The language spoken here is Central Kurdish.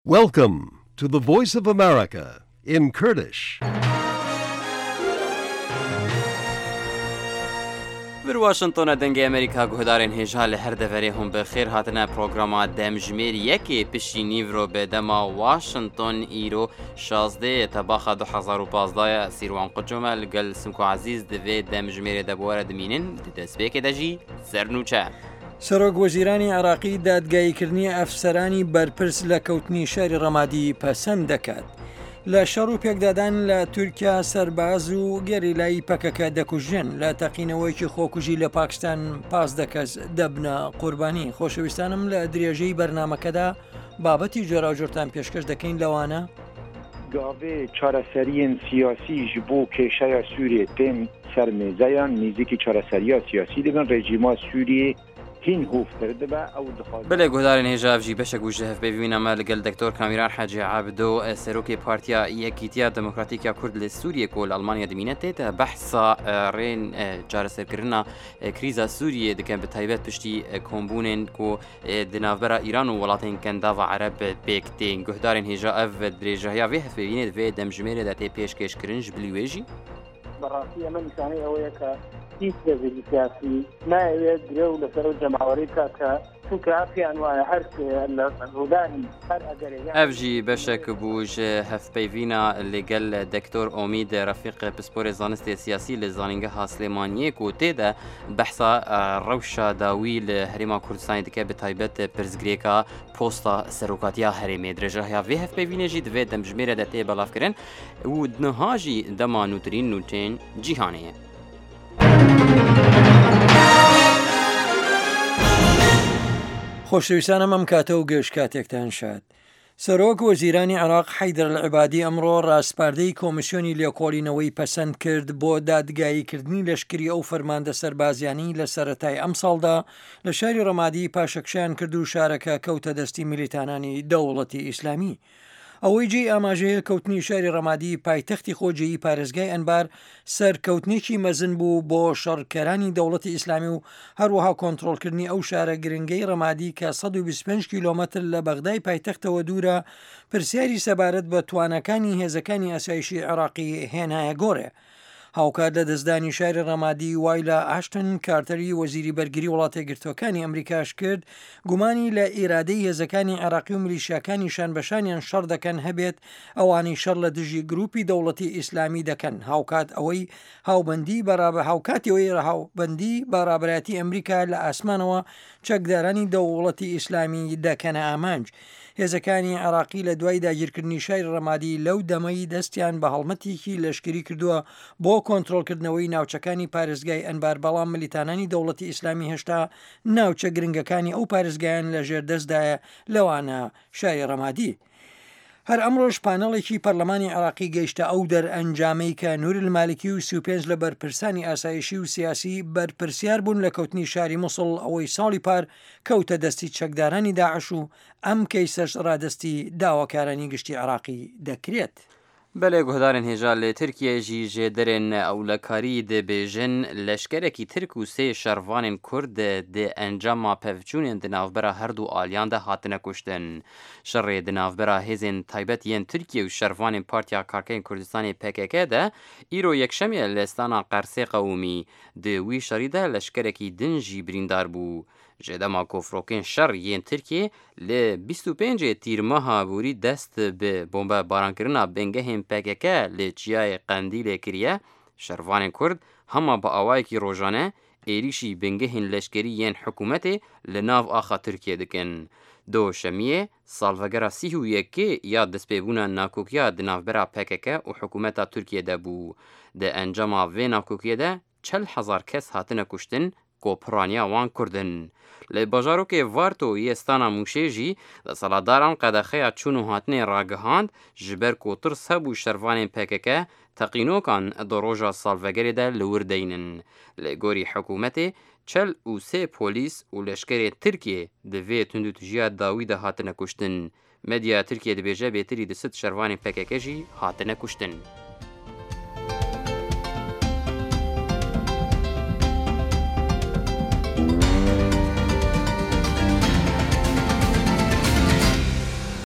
Welcome to the Voice of America in Kurdish. بر واشنطن دنگ امریکا گهدارین هجال هر دفری هم بخیر هاتنا پروگراما دمجمیر یکی پشتی نیورو به دما واشنطن ایرو 16 تباخ 2015 سیروان قجمل گل سمکو عزیز دوی دمجمیر دبوار دمینن دسبیک دجی سرنوچه سەرۆک وەزیرانی عێراقی دادگاییکردنی ئەفسەرانی بەرپرس لە کەوتنی شاری ڕەمادی پەسەند دەکات. لە شەڕ و پێکدادان لە تورکیا سەرباز و گەریلایی پەکەکە دەکوژێن لە تەقینەوەیکی خۆکوژی لە پاکستان پاس دەکەس دەبنە قوربانی. خۆشەویستانم لە درێژەی بەرنامەکەدا بابەتی جۆراوجۆرتان پێشکەش دەکەین لەوانە گاوێ چارەسەریên سیاسی ji bo kêşeya Sûriyê tên ser mêzeyan nêzîkî çareserîya siyasî dibin rejîma Sûriyê بله گهدارین هجابجی بشه گوشه هف ببینم مال گل دکتور کامیران حاجی عبدو سروکی پارتیا یکیتیا دموکراتیکا کرد لسوریه کول آلمانیا دمینته تا بحثا رین جارسر کرنا کریزا سوریه دکن به تایبت پشتی کمبونن کو دنافبرا ایران و ولاتین کندا و عرب بیکتین گهدارین هجاب درجهیا وی هف ببینید و دمجمره دته پیشکش کرنج بلیویجی براسية من كاني أويك تيسر سياسي ما يدريو لسر الجمهوري كا في أنواع حرك الهوداني أفجي بشك بوج هف بيفينا اللي قال دكتور أميد رفيق بسبور زانستي سياسي لزانينجها سليمانية كوتيدا بحثا روشا داوي لهريما كردستاني دكا بتايبت برزغريكا بوستا سروكاتيا هريمي درجة في هف بيفينا جي دوي دمجميرة داتي بلاف كرن ودنهاجي دما نوترين نوتين جيهانية خۆشەویستانم ئەم کاتە و گەشت کاتێکتان شاد. سەرۆک وەزیرانی عێراق حەیدەر العیبادی ئەمڕۆ ڕاستپاردەی کۆمیسیۆنی لێکۆڵینەوەی پەسەند کرد بۆ دادگاییکردنی لەشکری ئەو فەرماندە سەربازیانی لە سەرەتای ئەم ساڵدا لە شاری ڕەمادی پاشەکشیان کرد و شارەکە کەوتە دەستی میلیتانانی دەوڵەتی ئیسلامی. ئەوەی جێی ئاماژەیە کەوتنی شاری ڕەمادی پایتەختی خۆجێیی پارێزگای ئەنبار سەرکەوتنێکی مەزن بوو بۆ شەڕکەرانی دەوڵەتی ئیسلامی و هەروەها کۆنتڕۆلکردنی ئەو شارە گرنگەی ڕەمادی کە 125 کیلۆمەتر لە بەغدای پایتەختەوە دوورە پرسیاری سەبارەت بە توانەکانی هێزەکانی ئاسایشی عێراقی هێنایە گۆڕێ. هاوکات لە دەستدانی شاری ڕەمادی وای لە ئاشتن کارتەری وەزیری بەرگری وڵاتە گرتوەکانی ئەمریکاش کرد گومانی لە ئیرادەی هێزەکانی عێراقی و میلیشیاکانی شانبەشانیان شەڕ دەکەن هەبێت ئەوانی شەڕ لە دژی گروپی دەوڵەتی ئیسلامی دەکەن هاوکاتی ئەوەی هاوبەندی بەڕابەتی ئەمریکا لە ئاسمانەوە چەکدارانی دەوڵەتی ئیسلامی دەکەنە ئامانج. هێزەکانی عێراقی لە دوای داگیرکردنی شاری ڕەمادی لەو دەمەی دەستیان بە هەڵمەتێکی لەشکری کردووە بۆ کۆنتڕۆلکردنەوەی ناوچەکانی پارێزگای ئەنبار بەڵام ملیتانانی دەوڵەتی ئیسلامی هێشتا ناوچە گرنگەکانی ئەو پارێزگایان لە ژێر دەستدایە لەوانە شاری ڕەمادی. هەر ئەمڕۆژ پانەڵێکی پەرلەمانی عێراقی گەیشتە ئەو دەرئەنجامەی کە نور المالکی و 35 لە بەرپرسانی ئاسایشی و سیاسی بەرپرسیار بوون لە کەوتنی شاری مووسڵ ئەوەی ساڵی پار کەوتە دەستی چەکدارانی داعش و ئەم کەیسەش ڕادستی داواکارانی گشتی عێراقی دەکرێت. بله گهدارن هجال ترکیه جی جدرن اولکاری ده بیجن لشکرکی ترک و سه شروان کرد ده انجام پفچون دنافبرا هر دو آلیان ده هاتنه کشتن. شر دنافبرا هزین تایبت ین ترکیه و شروان پارتیا کارکین کردستانی PKK ده ایرو یکشمی لستانا قرصه قومی ده وی شریده لشکرکی دنجی بریندار بو. جدما کفروکن شر ین ترکیه ل 25 تیر ماه بوری دست به بمب باران کردن بنگه PKK ل چیای قندیل کریه شروان کرد همه با آوای کی روزانه ایریشی بنگه لشکری ین حکومت لناو آخا ترکیه دکن. دو شمیه سالوگرا 31 یا دست پیبونا ناکوکیا دنافبرا PKK و حکومت ترکیه ده بو. ده انجام و ناکوکیه ده 40,000 کس هاتنه کشتن کوپرانیا وان کردن. لباجارو که وارتو یستانا موشیجی د سالاداران قدخیا چونو هاتنه راگهاند جبر کوتر سبو شروان PKK تقینوکان دروجا سالوگری ده لوردینن. لگوری حکومت 43 پولیس و لشکر ترکیه دوی تندو تجیا داوی ده هاتنه کشتن. مدیا ترکیه دبیجه بیتری دست شروان PKK جی هاتنه کشتن.